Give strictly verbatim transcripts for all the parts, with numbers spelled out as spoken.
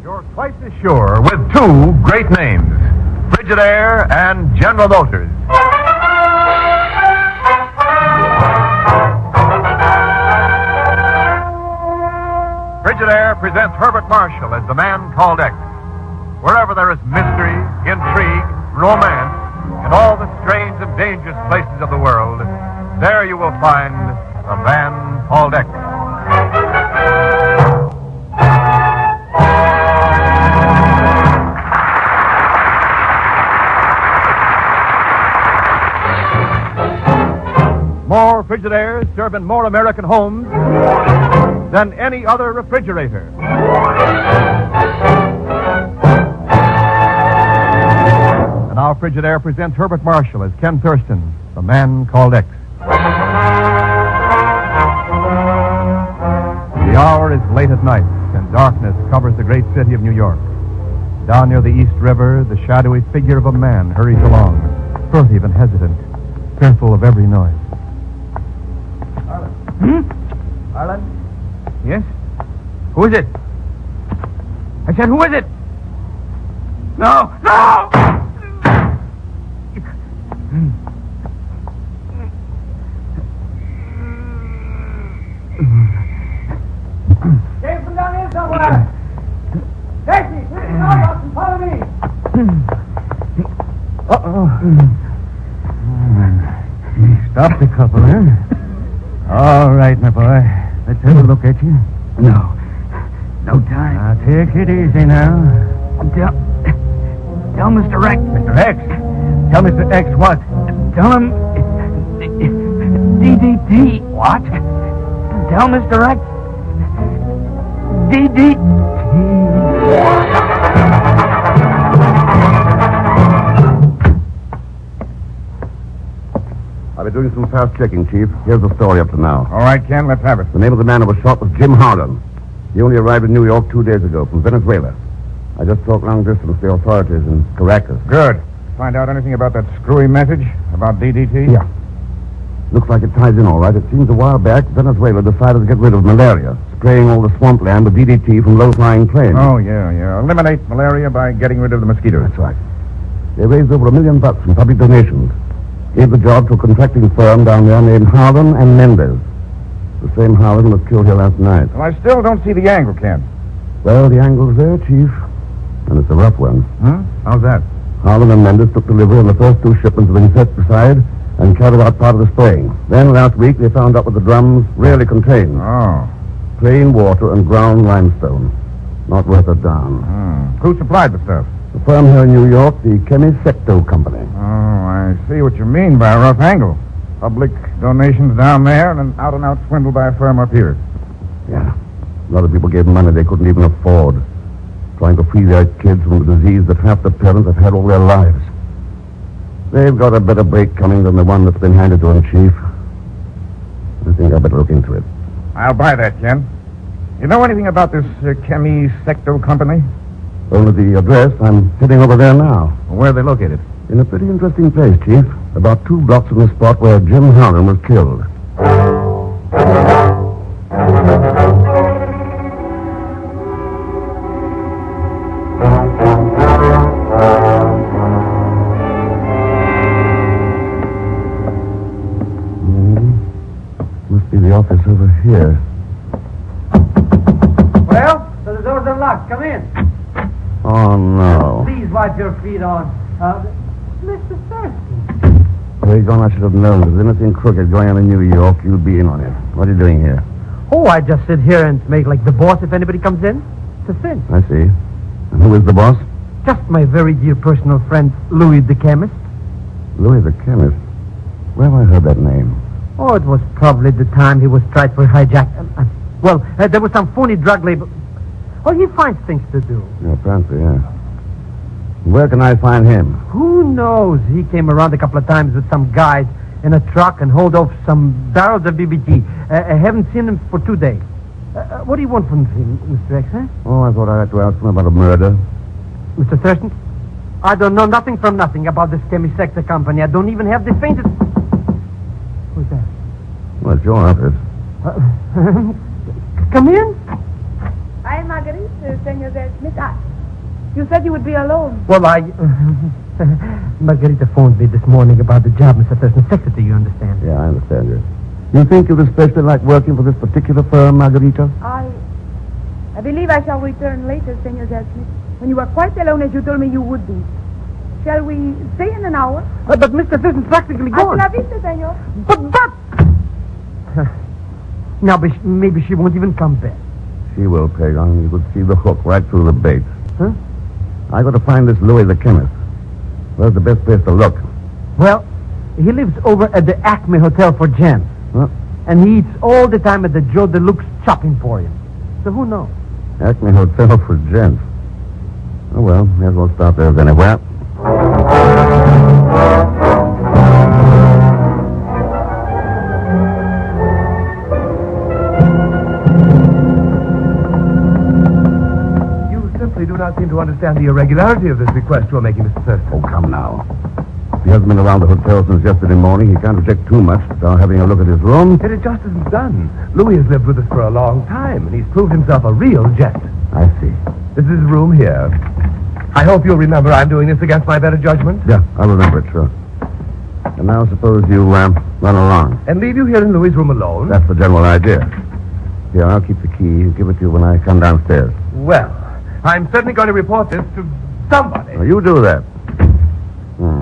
You're twice as sure with two great names, Frigidaire and General Motors. Frigidaire presents Herbert Marshall as the man called X. Wherever there is mystery, intrigue, romance, and all the strange and dangerous places of the world, there you will find the man called X. More Frigidaires serve in more American homes than any other refrigerator. And now Frigidaire presents Herbert Marshall as Ken Thurston, the man called X. The hour is late at night, and darkness covers the great city of New York. Down near the East River, the shadowy figure of a man hurries along, furtive and hesitant, fearful of every noise. Hmm? Harlan? Yes? Who is it? I said, who is it? No! No! Came from down here somewhere. Taxi! Taxi! Follow me! Uh-oh. Stopped a couple, huh? All right, my boy. Let's have a look at you. No. No time. Now, take it easy now. Tell, tell Mister X. Mister X? Tell Mister X what? Tell him D D T. What? Tell Mister X D D T. I've been doing some fast checking, Chief. Here's the story up to now. All right, Ken, let's have it. The name of the man who was shot was Jim Harlan. He only arrived in New York two days ago from Venezuela. I just talked long distance with the authorities in Caracas. Good. Find out anything about that screwy message about D D T? Yeah. Looks like it ties in all right. It seems a while back Venezuela decided to get rid of malaria, spraying all the swampland with D D T from low-flying planes. Oh, yeah, yeah. Eliminate malaria by getting rid of the mosquitoes. That's right. They raised over a million bucks from public donations. Gave the job to a contracting firm down there named Harlan and Mendez. The same Harlan was killed here last night. Well, I still don't see the angle, Ken. Well, the angle's there, Chief. And it's a rough one. Huh? How's that? Harlan and Mendez took delivery on the first two shipments of insecticide and carried out part of the spraying. Then, last week, they found out what the drums really contained. Oh. Plain water and ground limestone. Not worth a darn. Hmm. Who supplied the stuff? The firm here in New York, the Chemisecto Company. Oh, I see what you mean by a rough angle. Public donations down there and an out-and-out swindle by a firm up here. Yeah. A lot of people gave money they couldn't even afford. Trying to free their kids from the disease that half the parents have had all their lives. They've got a better break coming than the one that's been handed to them, Chief. I think I better look into it. I'll buy that, Ken. You know anything about this uh, Chemisecto Company? Only the address. I'm heading over there now. Where are they located? In a pretty interesting place, Chief. About two blocks from the spot where Jim Harlan was killed. Hmm. Must be the office over here. Well, so the door's unlocked. Come in. Oh, no. Please wipe your feet on. Uh, Mister Thurston. Egon, I should have known. If there's anything crooked going on in New York, you'd be in on it. What are you doing here? Oh, I just sit here and make like the boss if anybody comes in. It's a sin. I see. And who is the boss? Just my very dear personal friend, Louis the chemist. Louis the chemist. Where have I heard that name? Oh, it was probably the time he was tried for hijack. Uh, uh, well, uh, there was some phony drug label. Oh, he finds things to do. Yeah, apparently, yeah. Where can I find him? Who knows? He came around a couple of times with some guys in a truck and hauled off some barrels of B B T. Uh, I haven't seen him for two days. Uh, uh, what do you want from him, Mister X, huh? Oh, I thought I had to ask him about a murder. Mister Thurston, I don't know nothing from nothing about this Chemisecto Company. I don't even have the faintest... Who's that? Well, it's your office. Uh, come in. Hi, Marguerite. Senor Smith. I, you said you would be alone. Well, I... Margarita phoned me this morning about the job, Mister Thurston. Secretary, you understand? Yeah, I understand you. You think you'd especially like working for this particular firm, Margarita? I... I believe I shall return later, Senor Smith. When you are quite alone, as you told me you would be. Shall we stay in an hour? Uh, but Mister Thurston's practically gone. Hasta la vista, senor. But, but... Now, but maybe she won't even come back. She will, Pagon. You could see the hook right through the bait. Huh? I got to find this Louis the chemist. Where's the best place to look? Well, he lives over at the Acme Hotel for gents. Huh? And he eats all the time at the Joe Deluxe shopping for him. So who knows? Acme Hotel for gents. Oh, well, may as well stop there anywhere. You simply do not seem to understand the irregularity of this request you are making, Mister Thurston. Oh, come now. He hasn't been around the hotel since yesterday morning. He can't object too much without having a look at his room. Yet it just isn't done. Louis has lived with us for a long time, and he's proved himself a real gent. I see. This is his room here. I hope you'll remember I'm doing this against my better judgment. Yeah, I remember it, sure. And now suppose you um, run along. And leave you here in Louis' room alone? That's the general idea. Here, I'll keep the key and give it to you when I come downstairs. Well, I'm certainly going to report this to somebody. Now, you do that. Hmm.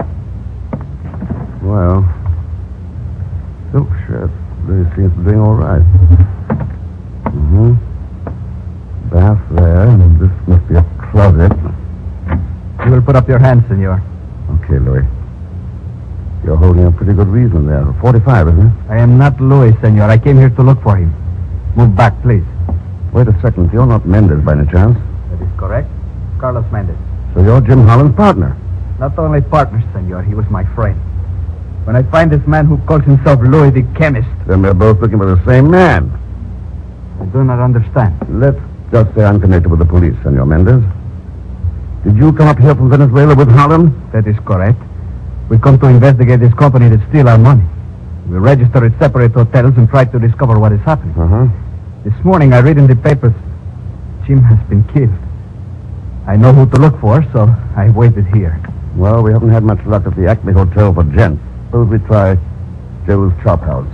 Well, silk shirt really seems to be doing all right. Mm-hmm. Bath there, and this must be a closet. You will put up your hands, senor. Okay, Louis. You're holding a pretty good reason there. forty-five, isn't it? I am not Louis, senor. I came here to look for him. Move back, please. Wait a second. You're not Mendez by any chance. That is correct. Carlos Mendez. So you're Jim Holland's partner. Not only partners, senor. He was my friend. When I find this man who calls himself Louis the chemist... Then we're both looking for the same man. I do not understand. Let's just say I'm connected with the police, Senor Mendez. Did you come up here from Venezuela with Holland? That is correct. We come to investigate this company that steal our money. We register at separate hotels and try to discover what is happening. Uh-huh. This morning I read in the papers, Jim has been killed. I know who to look for, so I waited here. Well, we haven't had much luck at the Acme Hotel for gents. Suppose we try Joe's Chop House.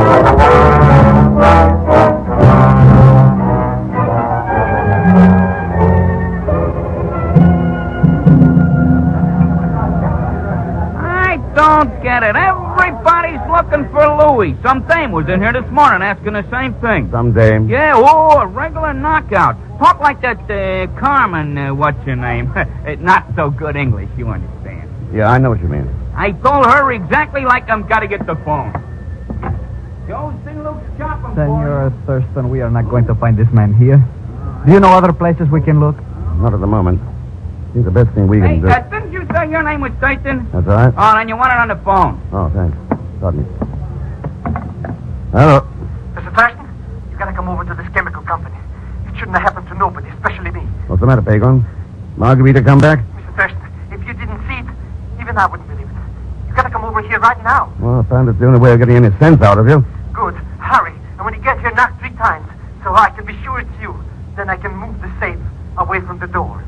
I don't get it. Everybody's looking for Louis. Some dame was in here this morning asking the same thing. Some dame. Yeah, oh, a regular knockout. Talk like that uh, Carmen, uh, what's your name? Not so good English, you understand. Yeah, I know what you mean. I told her exactly like I'm got to get the phone. Joe Luke's shopping Senor Thurston, we are not going to find this man here. Do you know other places we can look? Not at the moment. I think the best thing we Hey, can do... uh, didn't you say your name was Thurston? That's all right. Oh, then you want it on the phone. Oh, thanks. Pardon me. Hello. Mister Thurston, you gotta come over to this chemical company. It shouldn't have happened to nobody, especially me. What's the matter, Pagon? Margarita come back? Mister Thurston, if you didn't see it, even I wouldn't believe it. You gotta come over here right now. Well, I found it's the only way of getting any sense out of you. Good. Hurry. And when you get here, knock three times, so I can be sure it's you. Then I can move the safe away from the door.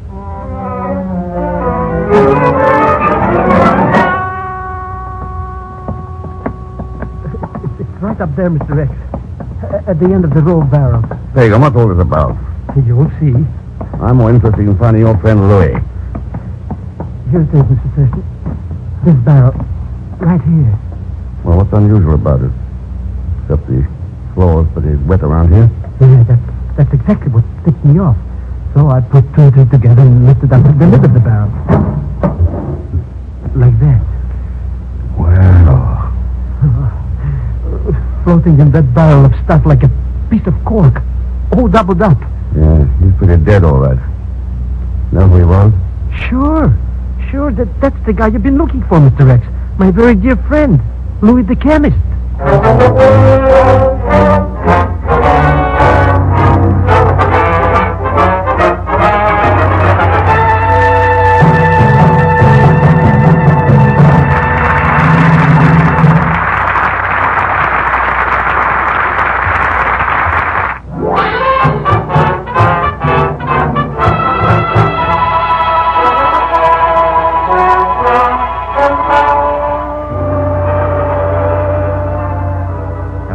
It's right up there, Mister X. At the end of the row of barrels. Pagan, what's all this about? You'll see. I'm more interested in finding your friend Louis. Here it is, Mister Thurston. This barrel. Right here. Well, what's unusual about it? Except the floor's pretty wet around here. Yeah, that's, that's exactly what tipped me off. So I put two and two together and lifted up the lid of the barrel. Like that. Well... Floating in that barrel of stuff like a piece of cork. All doubled up. Yeah, he's pretty dead, all right. Know who he was? Sure. Sure, that, that's the guy you've been looking for, Mister X. My very dear friend, Louis the chemist.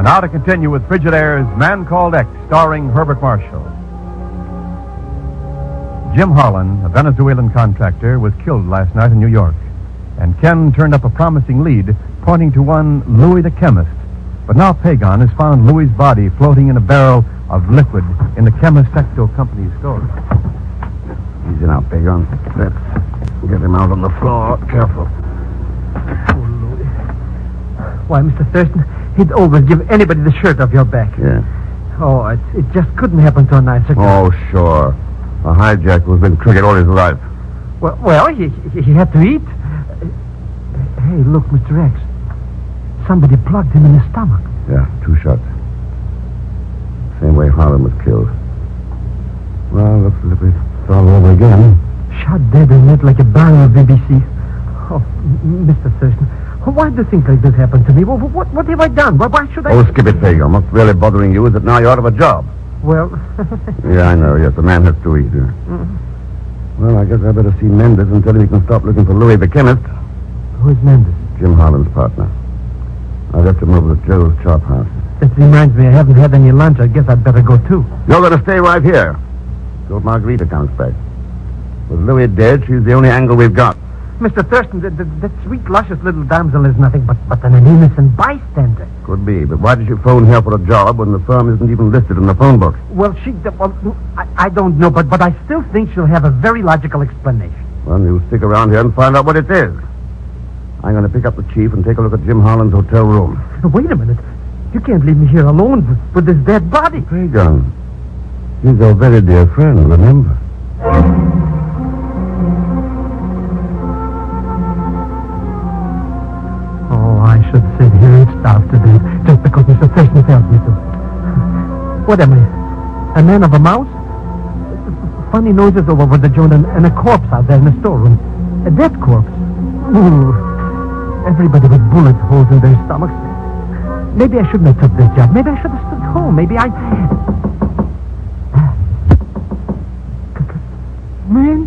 And now to continue with Frigidaire's Man Called X, starring Herbert Marshall. Jim Holland, a Venezuelan contractor, was killed last night in New York. And Ken turned up a promising lead, pointing to one Louis the chemist. But now Pagon has found Louis's body floating in a barrel of liquid in the Chemisecto Company's store. Easy now, Pagon. Let's get him out on the floor. Careful. Oh, Louis. Why, Mister Thurston, he'd always give anybody the shirt off your back. Yeah. Oh, it, it just couldn't happen to a nicer guy. Oh, sure. A hijacker who's been crooked all his life. Well, well he, he, he had to eat. Hey, look, Mister X. Somebody plugged him in the stomach. Yeah, two shots. Same way Harlan was killed. Well, looks as if it's all over again. Shot dead and lit like a barrel of B B C. Oh, M- Mister Thurston, why do things like this happen to me? What, what, what have I done? Why, why should I... Oh, skip it, Pagan. What's really bothering you is that now you're out of a job. Well... Yeah, I know. Yes, the man has to eat. Yeah. Mm. Well, I guess I better see Mendes and tell him he can stop looking for Louis the chemist. Who's Mendes? Jim Holland's partner. I left him over at Joe's chop house. That reminds me, I haven't had any lunch. I guess I'd better go, too. You're going to stay right here. Till Margarita comes back. With Louis dead, she's the only angle we've got. Mister Thurston, that, that, that sweet, luscious little damsel is nothing but, but an innocent bystander. Could be, but why did you phone here for a job when the firm isn't even listed in the phone book? Well, she... Well, I, I don't know, but, but I still think she'll have a very logical explanation. Well, you stick around here and find out what it is. I'm going to pick up the chief and take a look at Jim Holland's hotel room. Wait a minute. You can't leave me here alone with, with this dead body. Pagan, he's our very dear friend, remember? Oh, I should sit here and starve to death just because Mister Thurston tells me to. What am I? A man of a mouse? Funny noises all over the joint and, and a corpse out there in the storeroom. A dead corpse. Ooh. Everybody with bullet holes in their stomachs. Maybe I shouldn't have took this job. Maybe I should have stood home. Maybe I... Man?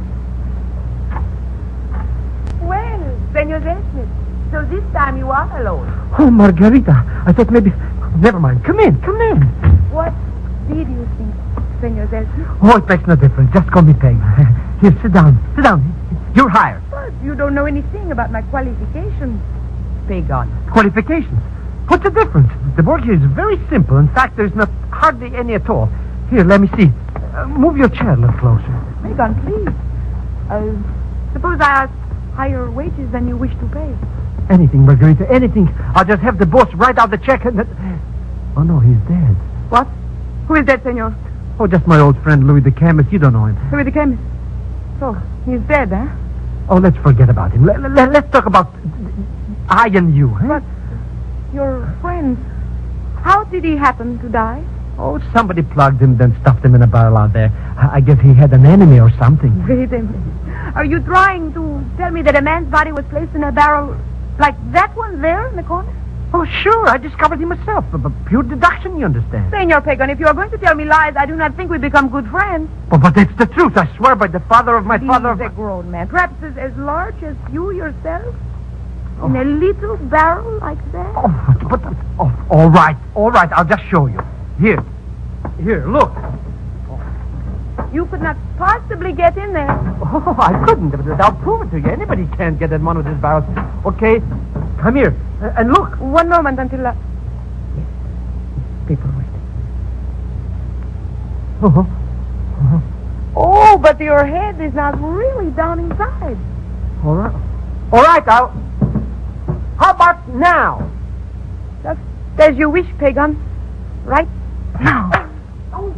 Well, Senor Smith, so this time you are alone. Oh, Margarita. I thought maybe... Never mind. Come in. Come in. What did you think, Senor Smith? Oh, it makes no difference. Just call me Peg. Here, sit down. Sit down. You're hired. But you don't know anything about my qualifications. Pagan. Qualifications? What's the difference? The work here is very simple. In fact, there's not hardly any at all. Here, let me see. Uh, move your chair a little closer. Pagan, please. Uh, suppose I ask higher wages than you wish to pay. Anything, Margarita, anything. I'll just have the boss write out the check and... Oh, no, he's dead. What? Who is that, senor? Oh, just my old friend, Louis the chemist. You don't know him. Louis the chemist. So, he's dead, huh? Oh, let's forget about him. Let, let, let's talk about I and you, huh? But your friend, how did he happen to die? Oh, somebody plugged him, then stuffed him in a barrel out there. I, I guess he had an enemy or something. Wait a minute. Are you trying to tell me that a man's body was placed in a barrel like that one there in the corner? Oh, sure. I discovered him myself. But, but pure deduction, you understand. Senor Pagan, if you are going to tell me lies, I do not think we become good friends. But, but that's the truth. I swear by the father of my He's father... a grown man. Perhaps as, as large as you yourself. Oh. In a little barrel like that. Oh, but, but oh, all right. All right. I'll just show you. Here. Here, look. You could not possibly get in there. Oh, I couldn't. I'll prove it to you. Anybody can't get in one of these barrels. Okay, come here. Uh, and look. One moment until... Uh... Paperweight. Oh, uh-huh. Oh, but your head is not really down inside. All right. All right, I'll... How about now? Just as you wish, Pagan. Right now. Oh.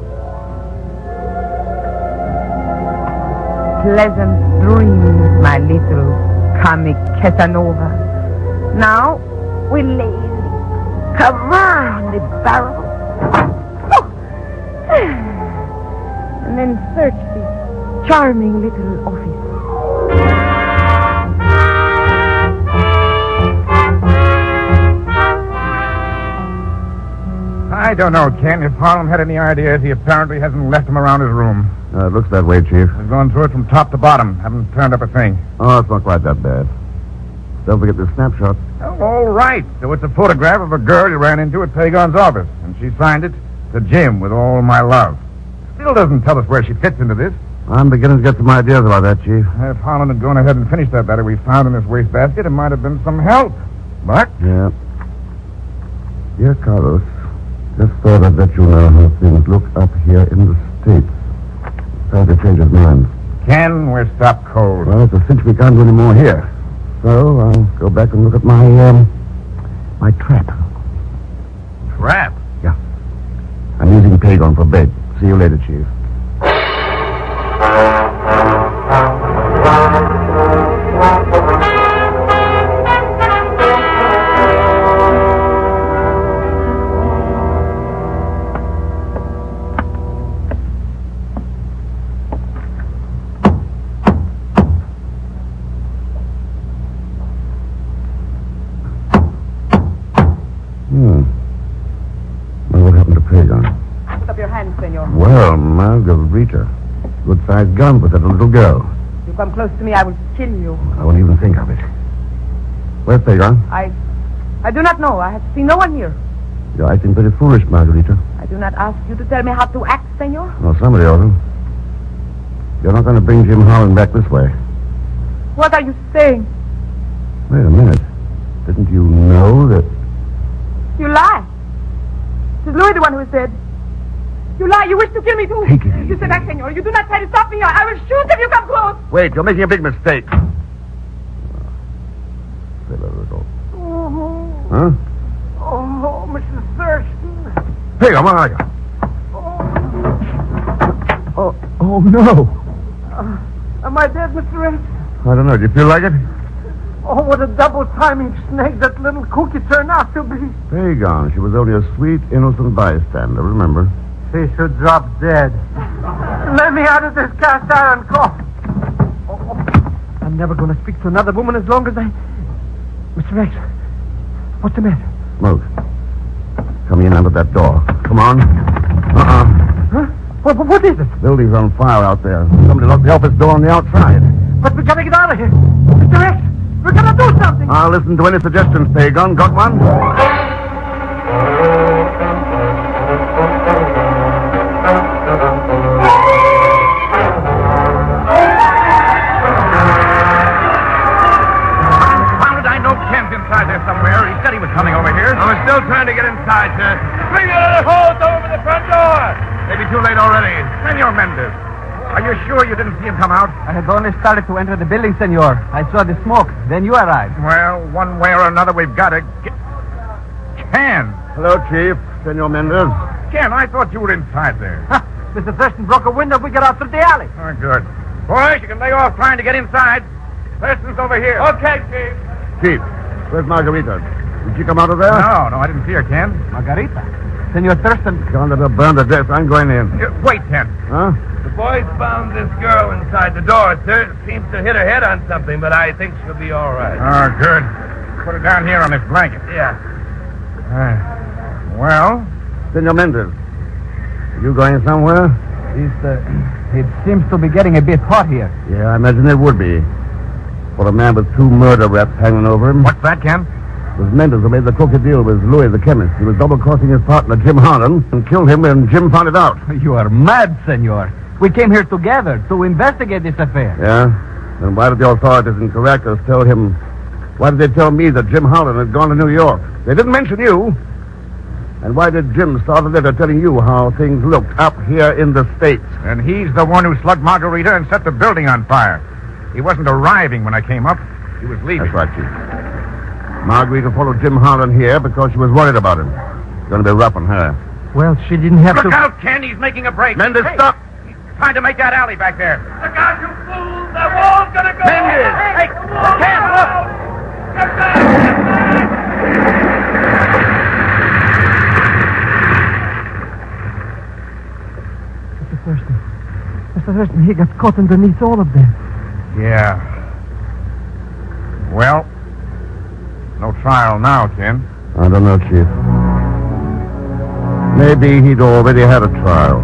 Pleasant dreams, my little comic Casanova. Now, we lazily cover in the barrel. Oh. And then search this charming little office. I don't know, Ken. If Harlem had any ideas, he apparently hasn't left them around his room. Uh, it looks that way, Chief. He's gone through it from top to bottom. Haven't turned up a thing. Oh, it's not quite that bad. Don't forget the snapshot. Oh, all right. So it's a photograph of a girl you ran into at Pagon's office, and she signed it to Jim with all my love. Still doesn't tell us where she fits into this. I'm beginning to get some ideas about that, Chief. If Holland had gone ahead and finished that letter we found in this wastebasket, it might have been some help. But Yeah. Dear Carlos, just thought I'd let you know how things look up here in the States. Trying to change his mind. Ken, we're stopped cold. Well, it's a cinch we can't do any more here. So I'll go back and look at my, um, my trap. Trap? Yeah. I'm using Pagon for bait. See you later, Chief. Hmm. Well, what happened to Pagon? Put up your hands, senor. Well, Margarita. Good-sized gun for that little girl. You come close to me, I will kill you. I won't even think of it. Where's Pagon? I... I do not know. I have seen no one here. You're acting pretty foolish, Margarita. I do not ask you to tell me how to act, senor. Well, somebody ought to. You're not going to bring Jim Holland back this way. What are you saying? Wait a minute. Didn't you know that... You lie. It is Louis the one who is dead. You lie. You wish to kill me, too. Take it easy. You stay back, senor. You do not try to stop me. I will shoot if you come close. Wait, you're making a big mistake. Silly little... Oh, Huh? oh, Missus Thurston. Pagon, where are you? Oh, oh no. Uh, am I dead, Mister X? I don't know. Do you feel like it? Oh, what a double-timing snake that little cookie turned out to be. Pagon. She was only a sweet, innocent bystander, remember? She should drop dead. Let me out of this cast iron coffin. I'm never going to speak to another woman as long as I... Mister X, what's the matter? Smoke. Coming in under that door. Come on. Uh-uh. Huh? What, what is it? Building's on fire out there. Somebody locked the office door on the outside. But we gotta get out of here. Mister X, we're gonna do something. I'll listen to any suggestions, Pagon. Got one? Somewhere. He said he was coming over here. I was still trying to get inside, sir. Bring the hose over the front door. Maybe too late already. Senor Mendez, are you sure you didn't see him come out? I had only started to enter the building, senor. I saw the smoke. Then you arrived. Well, one way or another, we've got to get... Ken. Hello, Chief. Senor Mendez. Ken, I thought you were inside there. Huh. Mister Thurston broke a window. We got out through the alley. Oh, good. Boys, you can lay off trying to get inside. Thurston's over here. Okay, Chief. Chief, where's Margarita? Did she come out of there? No, no, I didn't see her, Ken. Margarita. Senor Thurston. Can't let her burn to death. I'm going in. Uh, wait, Ken. Huh? The boys found this girl inside the door, sir. Seems to hit her head on something, but I think she'll be all right. Oh, good. Put her down here on this blanket. Yeah. Uh, well? Senor Mendez, are you going somewhere? It's, uh, it seems to be getting a bit hot here. Yeah, I imagine it would be. For a man with two murder raps hanging over him. What's that, Ken? It was Mendez who made the crooked deal with Louis the chemist. He was double-crossing his partner, Jim Holland, and killed him when Jim found it out. You are mad, senor. We came here together to investigate this affair. Yeah? Then why did the authorities in Caracas tell him... Why did they tell me that Jim Holland had gone to New York? They didn't mention you. And why did Jim start a letter telling you how things looked up here in the States? And he's the one who slugged Margarita and set the building on fire. He wasn't arriving when I came up. He was leaving. That's right, Chief. Margarita followed Jim Holland here because she was worried about him. It's going to be rough on her. Well, she didn't have Look to... out, Ken. He's making a break. Mendez, Hey, stop! He's trying to make that alley back there. Look out, you fools! The wall's gonna go! Mendez! Hey, Ken, look! Get back! Get back! Mister Thurston. Mister Thurston, he got caught underneath all of them. Yeah. Well, no trial now, Ken. I don't know, Chief. Maybe he'd already had a trial.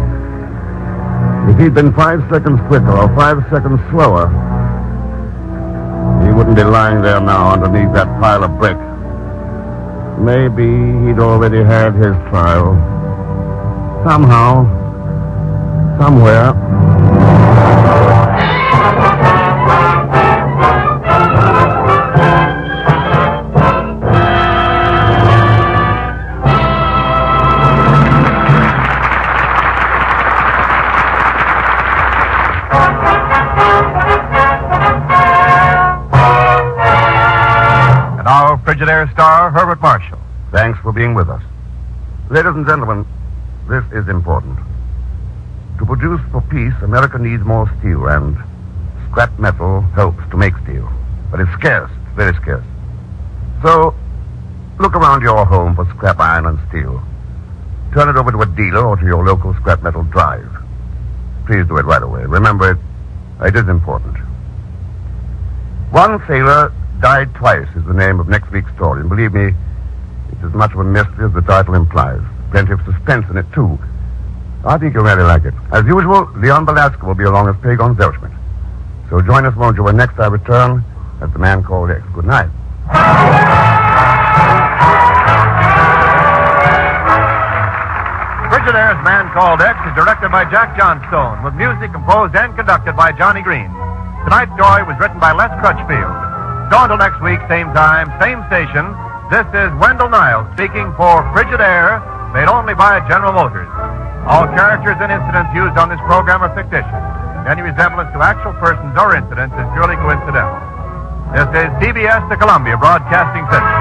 If he'd been five seconds quicker or five seconds slower, he wouldn't be lying there now underneath that pile of brick. Maybe he'd already had his trial. Somehow, somewhere. Frigidaire star Herbert Marshall. Thanks for being with us. Ladies and gentlemen, this is important. To produce for peace, America needs more steel, and scrap metal helps to make steel. But it's scarce, very scarce. So, look around your home for scrap iron and steel. Turn it over to a dealer or to your local scrap metal drive. Please do it right away. Remember, it, it is important. One sailor died twice is the name of next week's story. And believe me, it's as much of a mystery as the title implies. Plenty of suspense in it, too. I think you'll really like it. As usual, Leon Belasco will be along as Pagon Zelschmidt. So join us, won't you, when next I return as The Man Called X. Good night. Frigidaire's Man Called X is directed by Jack Johnstone, with music composed and conducted by Johnny Green. Tonight's story was written by Les Crutchfield. So until next week, same time, same station, this is Wendell Niles speaking for Frigidaire, made only by General Motors. All characters and incidents used on this program are fictitious. Any resemblance to actual persons or incidents is purely coincidental. This is C B S, the Columbia Broadcasting System.